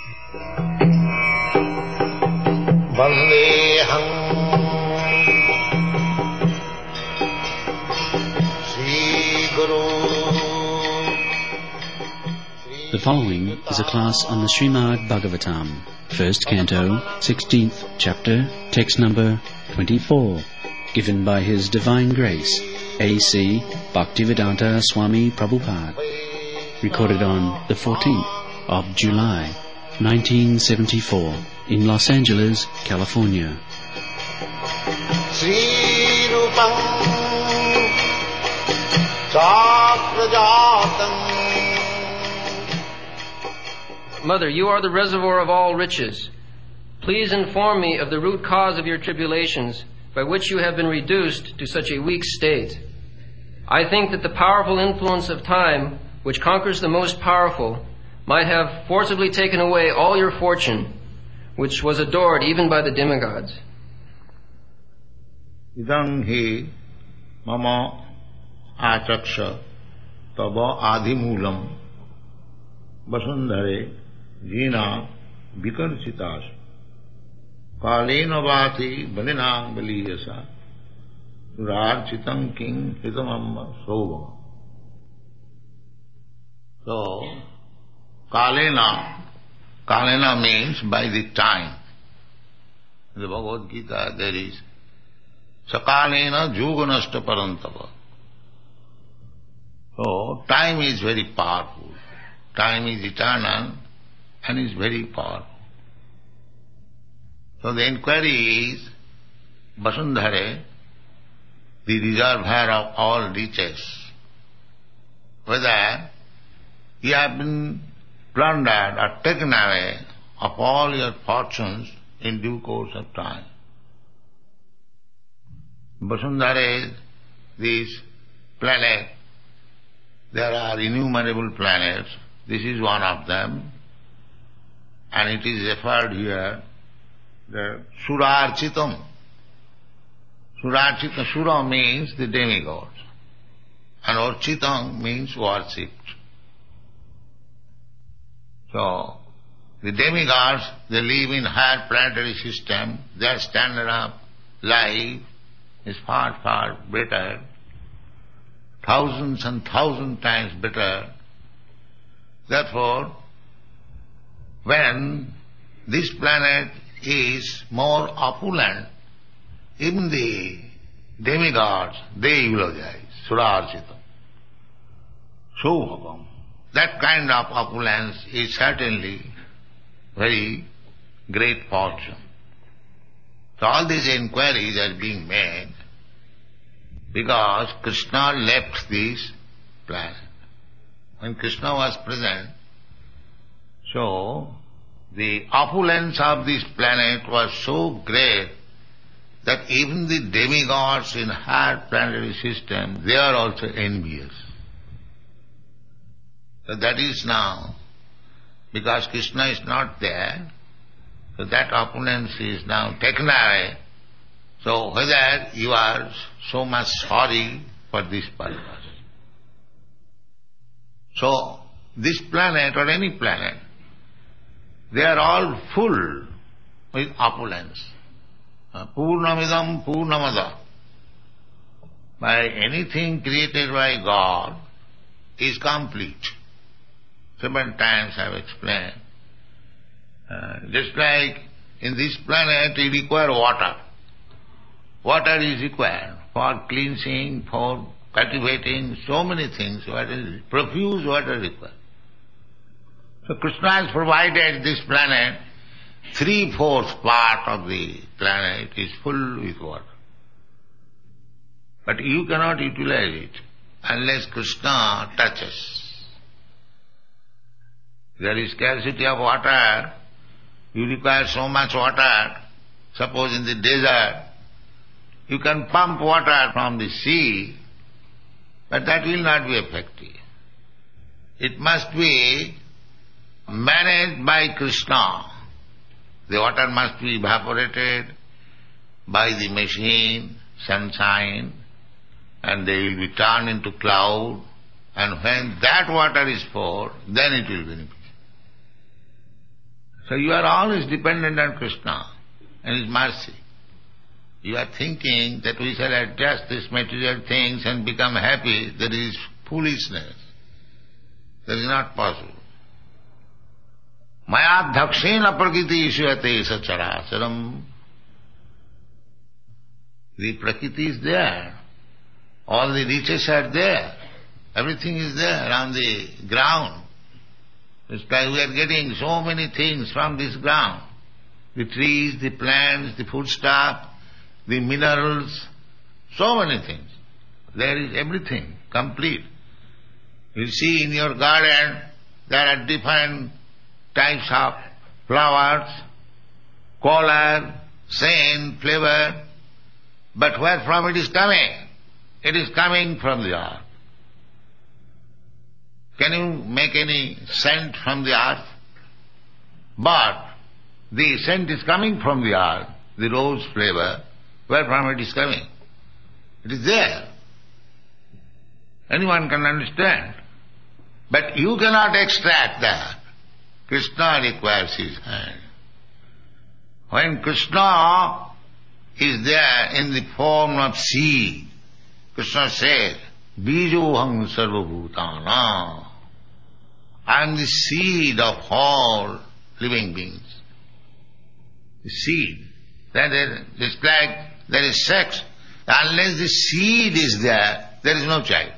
Vandeham Sri Guru. The following is a class on the Srimad Bhagavatam, first canto, 16th chapter, text number 24, given by His Divine Grace, A.C. Bhaktivedanta Swami Prabhupada, recorded on the 14th of July, 1974, in Los Angeles, California. Sri Rupam Chakrajatam. Mother, you are the reservoir of all riches. Please inform me of the root cause of your tribulations, by which you have been reduced to such a weak state. I think that the powerful influence of time, which conquers the most powerful, might have forcibly taken away all your fortune, which was adored even by the demigods. Idam hi mama achaksha tava adhimulam vasundhare jina vikarchitas kalena vati balinang baliyasa surarchitam king hitamamma sobha. So, Kalena means by the time. In the Bhagavad Gita there is Sakalena Juganashta Parantava. So, time is very powerful. Time is eternal and is very powerful. So the inquiry is, Vasundhare, the reservoir of all riches, whether you have been plundered or taken away of all your fortunes in due course of time. Vasundhara, this planet, there are innumerable planets. This is one of them. And it is referred here, the Surarchitam. Surarchita, Sura means the demigods. And Architam means worshipped. So, the demigods, they live in higher planetary system. Their standard of life is far, far better, thousands and thousands times better. Therefore, when this planet is more opulent, even the demigods, they eulogize, Surarchitam, Shobhabam. That kind of opulence is certainly very great fortune. So all these inquiries are being made because Krishna left this planet. When Krishna was present, so the opulence of this planet was so great that even the demigods in higher planetary system, they are also envious. So that is now, because Krishna is not there, so that opulence is now taken away. So whether you are so much sorry for this purpose. So this planet or any planet, they are all full with opulence. Purnamidam Purnamada. By anything created by God is complete. 7 times I have explained. Just like in this planet we require water. Water is required for cleansing, for cultivating, so many things. Profuse water required. So Krishna has provided this planet, 3/4 part of the planet is full with water. But you cannot utilize it unless Krishna touches. There is scarcity of water, you require so much water. Suppose in the desert, you can pump water from the sea, but that will not be effective. It must be managed by Krishna. The water must be evaporated by the machine, sunshine, and they will be turned into cloud, and when that water is poured, then it will benefit. So you are always dependent on Krishna and His mercy. You are thinking that we shall adjust these material things and become happy. That is foolishness. That is not possible. Maya dhakshena prakriti ishuyate sacharacharam. The prakriti is there. All the riches are there. Everything is there on the ground. It's like we are getting so many things from this ground. The trees, the plants, the foodstuff, the minerals, so many things. There is everything, complete. You see in your garden, there are different types of flowers, color, scent, flavor. But where from it is coming? It is coming from the earth. Can you make any scent from the earth? But the scent is coming from the earth, the rose flavor. Where from it is coming? It is there. Anyone can understand. But you cannot extract that. Krishna requires his hand. When Krishna is there in the form of seed, Krishna says, Bijoham sarvabhutana. I am the seed of all living beings. The seed. That is, just like there is sex. Unless the seed is there is no child.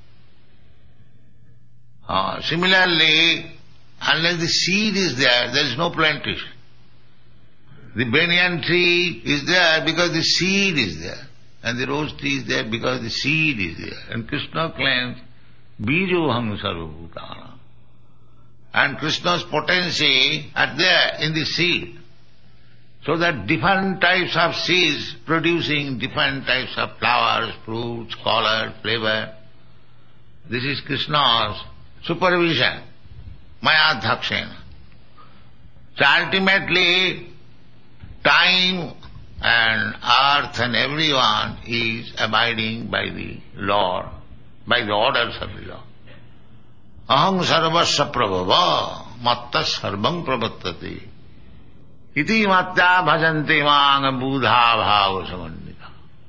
Similarly, unless the seed is there is no plantation. The banyan tree is there because the seed is there. And the rose tree is there because the seed is there. And Krishna claims, Bijoham sarvabhutana. And Krishna's potency are there in the seed. So that different types of seeds producing different types of flowers, fruits, color, flavor. This is Krishna's supervision. Maya dhakshena. So ultimately, time and earth and everyone is abiding by the law, by the orders of the law. Aham sarvasya prabhava matta sarvam pravattate iti matta bhajanti mang buddha bhava samandita.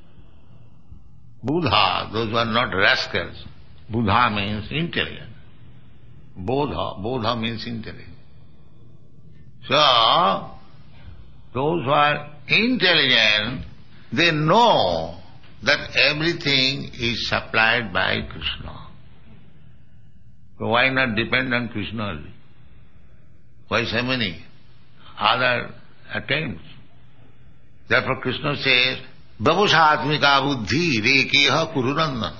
Buddha, those who are not rascals. Buddha means intelligent. Bodha means intelligent. So, those who are intelligent, they know that everything is supplied by Krishna. So why not depend on Krishna only? Why so many other attempts? Therefore Krishna says, Babushatmika buddhi rekeha kurunandana.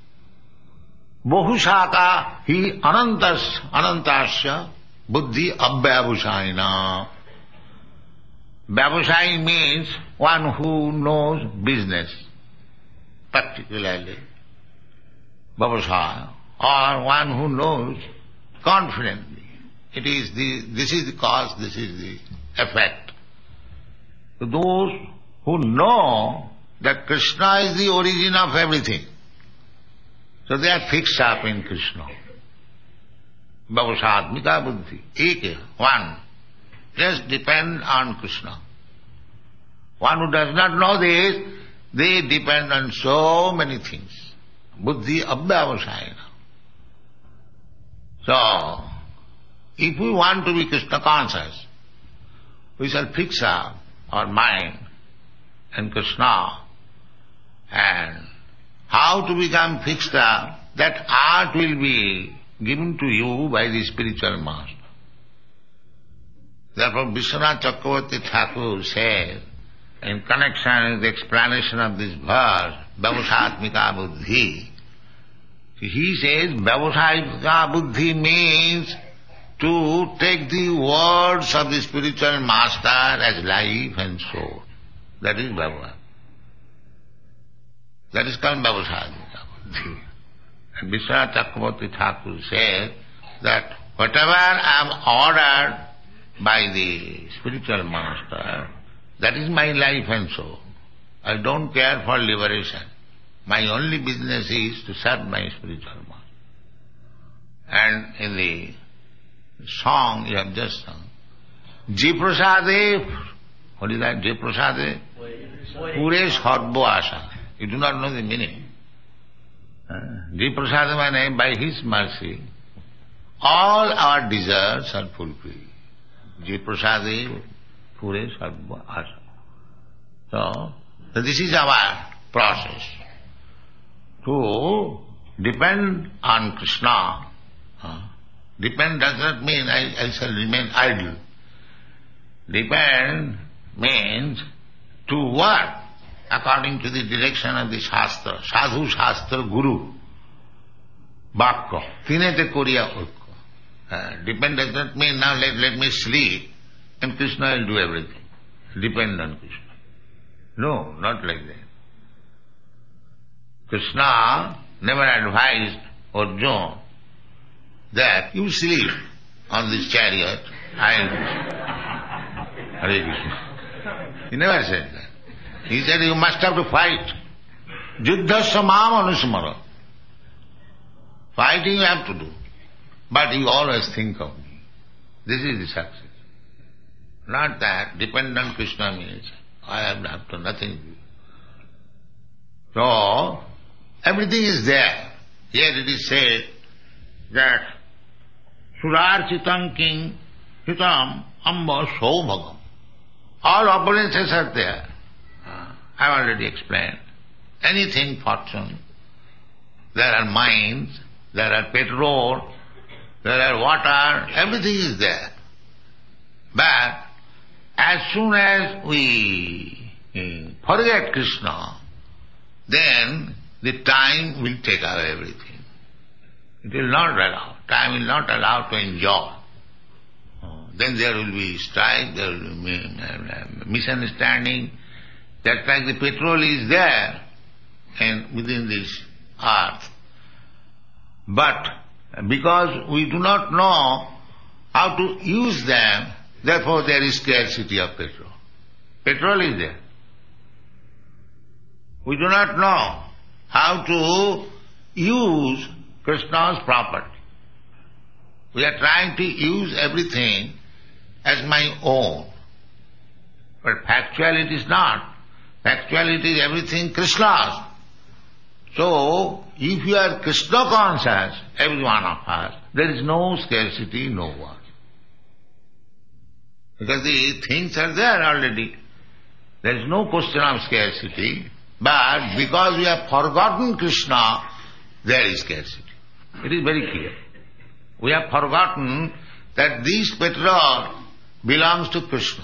Bahushaka hi anantasya buddhi abhyavusayana. Vyavasai means one who knows business, particularly. Vyavasaya, or one who knows confidently. This is the cause, this is the effect. So those who know that Krishna is the origin of everything, so they are fixed up in Krishna. Vyavasatmika buddhi, eke, one. Just depend on Krishna. One who does not know this, they depend on so many things. Buddhi abhyavasayana. So, if we want to be Krishna conscious, we shall fix up our mind in Krishna. And how to become fixed up, that art will be given to you by the spiritual master. Therefore, Vishwanath Chakravarti Thakur says, in connection with the explanation of this verse, Vyavasatmika buddhi, he says, Vyavasatmika buddhi means to take the words of the spiritual master as life and soul. That is Vyavasatmika. That is called Vyavasatmika buddhi. And Vishwanath Chakravarti Thakur says that whatever I am ordered by the spiritual master, that is my life and soul. I don't care for liberation. My only business is to serve my spiritual master. And in the song you have just sung, Jiprasade, what is that? Jiprasade? Pure sarva asa. You do not know the meaning. Jiprasade means by His mercy, all our desires are fulfilled. Jiprasade, pure sarva asa. So this is our process. To depend on Krishna. Depend does not mean I shall remain idle. Depend means to work according to the direction of the Shastra. Sadhu, Shastra, Guru, Bhakya. Tinete Koriya Ukka. Depend does not mean now let me sleep and Krishna will do everything. Depend on Krishna. No, not like that. Krishna never advised Arjuna that you sleep on this chariot and Hare Krishna. He never said that. He said you must have to fight. Juddhasya mam anusmara. Fighting you have to do. But you always think of me. This is the success. Not that depend on Krishna means I have done nothing to do. So, everything is there. Here it is said that Surarchitam king hitam amba saubhagam. All opulences are there. I have already explained. Anything fortune. There are mines, there are petrol, there are water, everything is there. But as soon as we forget Krishna, then the time will take away everything. It will not allow. Time will not allow to enjoy. Then there will be strife, there will be misunderstanding. That's like the petrol is there and within this earth. But because we do not know how to use them, therefore there is scarcity of petrol. Petrol is there. We do not know how to use Krishna's property. We are trying to use everything as my own. But factually it is not. Factually it is everything Krishna's. So, if you are Krishna conscious, every one of us, there is no scarcity, no want. Because the things are there already. There is no question of scarcity. But because we have forgotten Krishna, there is scarcity. It is very clear. We have forgotten that this petrol belongs to Krishna.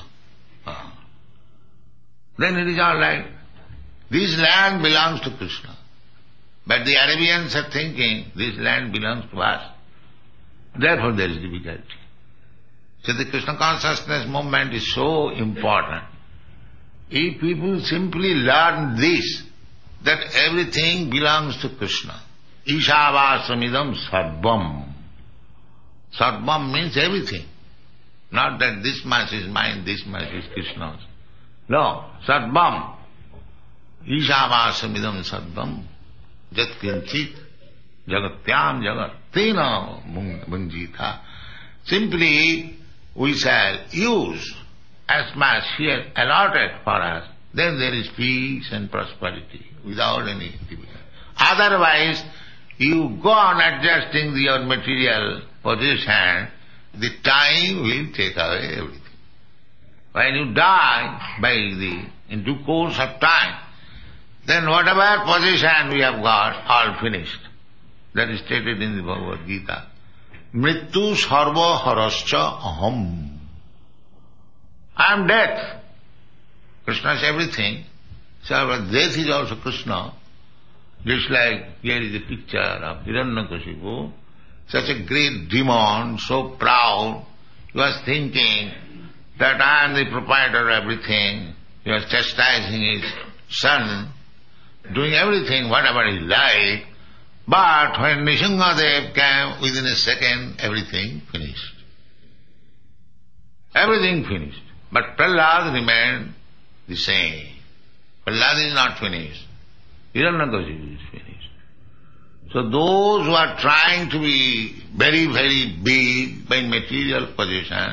Then it is all right. This land belongs to Krishna. But the Arabians are thinking this land belongs to us. Therefore there is difficulty. So the Krishna consciousness movement is so important. If people simply learn this, that everything belongs to Krishna. Ishavāsamidam sarvam. Sarvam means everything. Not that this much is mine, this much is Krishna's. No, sarvam. Ishavāsamidam sarvam. Jat kinchit jagatyam jagat tena munjita. Simply we shall use as much here allotted for us, then there is peace and prosperity without any difficulty. Otherwise, you go on adjusting your material position, the time will take away everything. When you die in due course of time, then whatever position we have got, all finished. That is stated in the Bhagavad Gita. Mrittu sarva harascha aham. I am death. Krishna is everything. So death is also Krishna. Just like here is a picture of Hiranyakashipu, such a great demon, so proud, he was thinking that I am the proprietor of everything. He was chastising his son, doing everything, whatever he liked. But when Nishingadev came, within a second, everything finished. Everything finished. But Prahlad remained the same. Prahlad is not finished. Hiranyakashipu is finished. So those who are trying to be very, very big by material possession,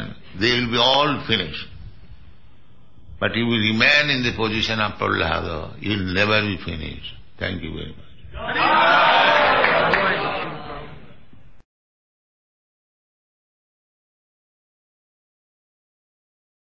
they will be all finished. But if you remain in the position of Prahlada, you will never be finished. Thank you very much.